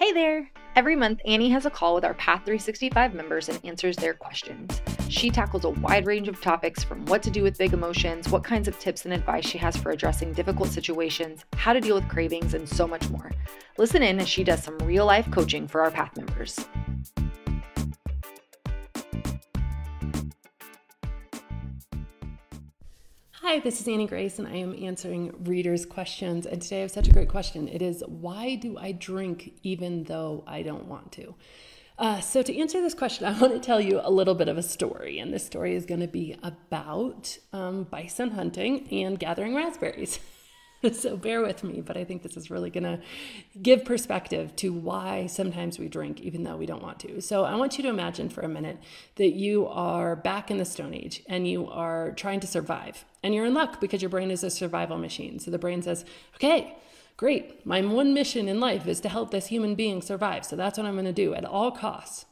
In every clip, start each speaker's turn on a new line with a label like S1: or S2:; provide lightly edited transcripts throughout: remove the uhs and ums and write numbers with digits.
S1: Hey there! Every month, Annie has a call with our Path 365 members and answers their questions. She tackles a wide range of topics from what to do with big emotions, what kinds of tips and advice she has for addressing difficult situations, how to deal with cravings, and so much more. Listen in as she does some real-life coaching for our Path members.
S2: Hi, this is Annie Grace, and I am answering readers' questions. And today I have such a great question. It is, why do I drink even though I don't want to? So to answer this question, I want to tell you a little bit of a story. And this story is going to be about bison hunting and gathering raspberries. So bear with me, but I think this is really going to give perspective to why sometimes we drink even though we don't want to. So I want you to imagine for a minute that you are back in the Stone Age and you are trying to survive. And you're in luck because your brain is a survival machine. So the brain says, okay, great. My one mission in life is to help this human being survive. So that's what I'm going to do at all costs.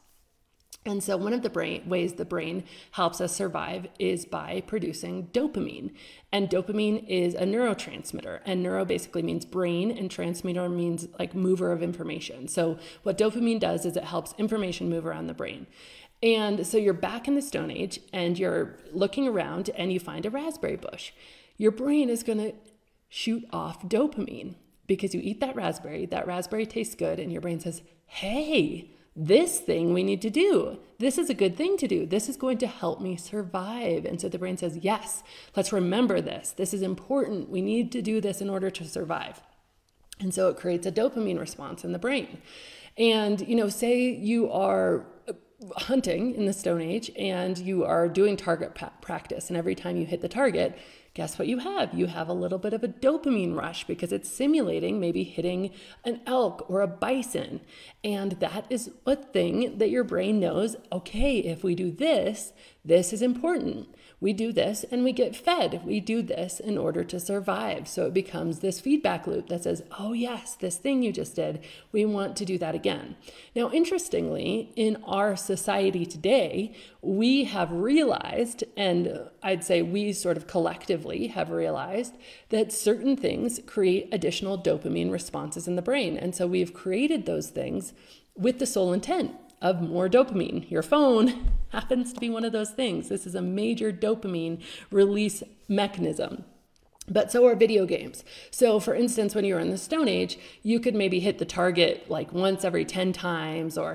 S2: And so one of the ways the brain helps us survive is by producing dopamine. And dopamine is a neurotransmitter. And neuro basically means brain, and transmitter means like mover of information. So what dopamine does is it helps information move around the brain. And so you're back in the Stone Age and you're looking around and you find a raspberry bush. Your brain is going to shoot off dopamine because you eat that raspberry tastes good, and your brain says, hey, this thing we need to do. This is a good thing to do. This is going to help me survive. And so the brain says, yes, let's remember this. This is important. We need to do this in order to survive. And so it creates a dopamine response in the brain. And, say you are hunting in the Stone Age and you are doing target practice. And every time you hit the target, guess what you have? You have a little bit of a dopamine rush because it's simulating maybe hitting an elk or a bison. And that is a thing that your brain knows, okay, if we do this, this is important. We do this and we get fed. We do this in order to survive. So it becomes this feedback loop that says, oh yes, this thing you just did, we want to do that again. Now, interestingly, in our society today, we have realized, and I'd say we sort of collectively have realized, that certain things create additional dopamine responses in the brain. And so we've created those things with the sole intent of more dopamine. Your phone happens to be one of those things. This is a major dopamine release mechanism. But so are video games. So for instance, when you were in the Stone Age, you could maybe hit the target like once every 10 times or,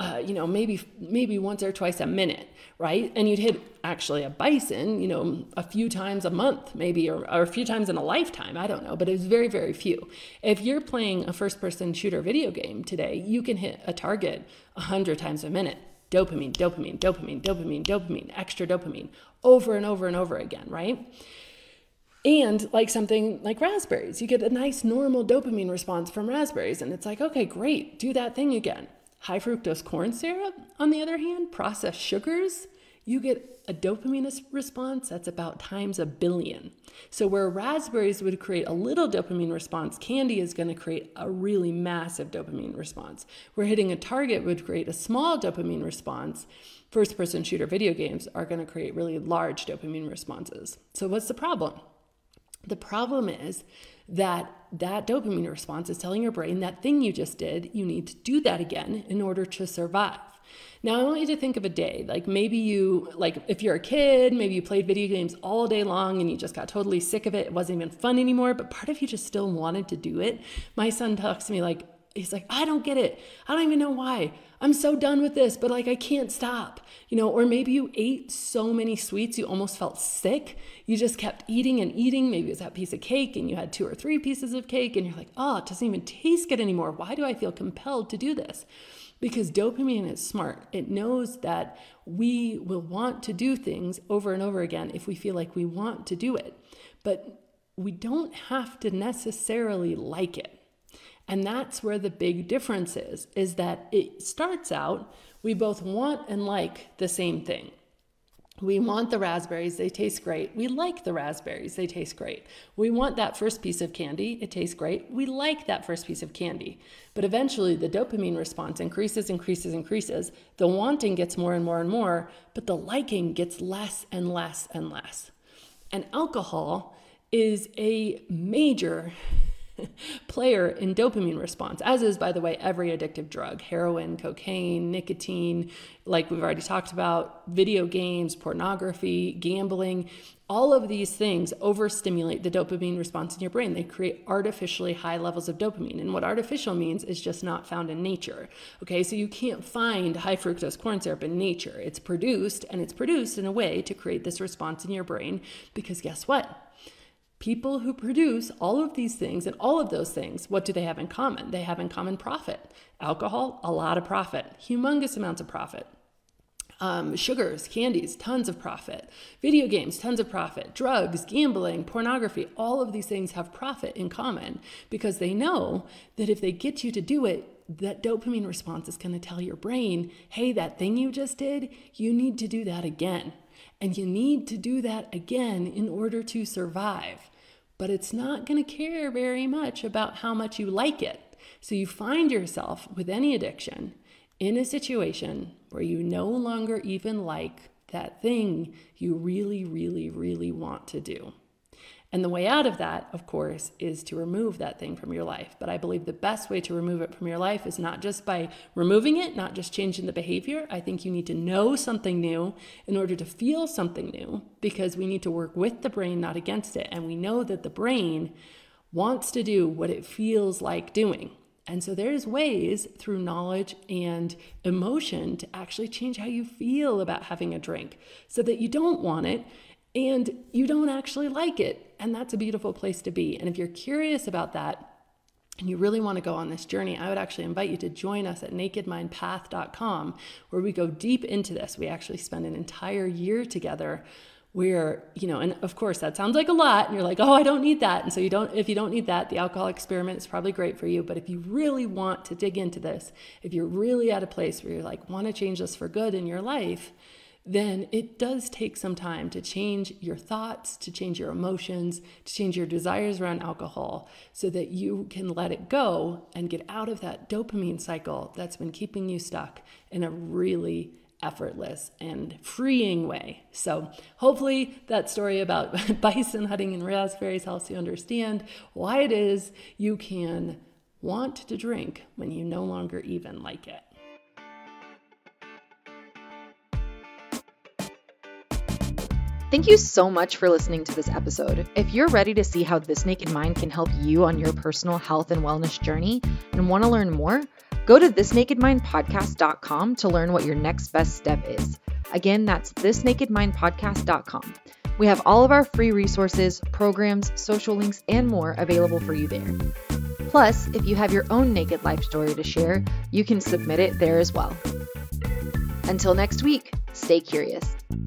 S2: maybe once or twice a minute, right? And you'd hit actually a bison, a few times a month maybe, or a few times in a lifetime. I don't know, but it was very, very few. If you're playing a first-person shooter video game today, you can hit a target 100 times a minute. Dopamine, dopamine, dopamine, dopamine, dopamine, extra dopamine, over and over and over again, right? And like something like raspberries, you get a nice normal dopamine response from raspberries. And it's like, okay, great, do that thing again. High fructose corn syrup, on the other hand, processed sugars, you get a dopamine response that's about times 1 billion. So where raspberries would create a little dopamine response, candy is going to create a really massive dopamine response. Where hitting a target would create a small dopamine response, first-person shooter video games are going to create really large dopamine responses. So what's the problem? The problem is that dopamine response is telling your brain that thing you just did, you need to do that again in order to survive. Now, I want you to think of a day, like maybe if you're a kid, maybe you played video games all day long and you just got totally sick of it. It wasn't even fun anymore, but part of you just still wanted to do it. My son talks to me he's like, I don't get it. I don't even know why. I'm so done with this, but I can't stop, or maybe you ate so many sweets, you almost felt sick. You just kept eating and eating. Maybe it was that piece of cake and you had 2 or 3 pieces of cake and you're like, oh, it doesn't even taste good anymore. Why do I feel compelled to do this? Because dopamine is smart. It knows that we will want to do things over and over again if we feel like we want to do it, but we don't have to necessarily like it. And that's where the big difference is that it starts out, we both want and like the same thing. We want the raspberries, they taste great. We like the raspberries, they taste great. We want that first piece of candy, it tastes great. We like that first piece of candy. But eventually the dopamine response increases. The wanting gets more and more and more, but the liking gets less and less and less. And alcohol is a major player in dopamine response, as is, by the way, every addictive drug: heroin, cocaine, nicotine, like we've already talked about, video games, pornography, gambling. All of these things overstimulate the dopamine response in your brain. They create artificially high levels of dopamine. And what artificial means is just not found in nature. Okay, so you can't find high fructose corn syrup in nature. It's produced, and it's produced in a way to create this response in your brain, because guess what? People who produce all of these things and all of those things, what do they have in common? They have in common profit. Alcohol, a lot of profit, humongous amounts of profit. Sugars, candies, tons of profit. Video games, tons of profit. Drugs, gambling, pornography, all of these things have profit in common, because they know that if they get you to do it, that dopamine response is going to tell your brain, hey, that thing you just did, you need to do that again. And you need to do that again in order to survive. But it's not going to care very much about how much you like it. So you find yourself with any addiction in a situation where you no longer even like that thing you really, really, really want to do. And the way out of that, of course, is to remove that thing from your life. But I believe the best way to remove it from your life is not just by removing it, not just changing the behavior. I think you need to know something new in order to feel something new, because we need to work with the brain, not against it. And we know that the brain wants to do what it feels like doing. And so there's ways through knowledge and emotion to actually change how you feel about having a drink, so that you don't want it and you don't actually like it. And that's a beautiful place to be. And if you're curious about that and you really want to go on this journey, I would actually invite you to join us at nakedmindpath.com, where we go deep into this. We actually spend an entire year together where, and of course that sounds like a lot, and you're like, oh, I don't need that. And so if you don't need that, the alcohol experiment is probably great for you. But if you really want to dig into this, if you're really at a place where you're like, want to change this for good in your life, then it does take some time to change your thoughts, to change your emotions, to change your desires around alcohol, so that you can let it go and get out of that dopamine cycle that's been keeping you stuck in a really effortless and freeing way. So hopefully that story about bison hunting and raspberries helps you understand why it is you can want to drink when you no longer even like it.
S1: Thank you so much for listening to this episode. If you're ready to see how This Naked Mind can help you on your personal health and wellness journey and want to learn more, go to thisnakedmindpodcast.com to learn what your next best step is. Again, that's thisnakedmindpodcast.com. We have all of our free resources, programs, social links, and more available for you there. Plus, if you have your own naked life story to share, you can submit it there as well. Until next week, stay curious.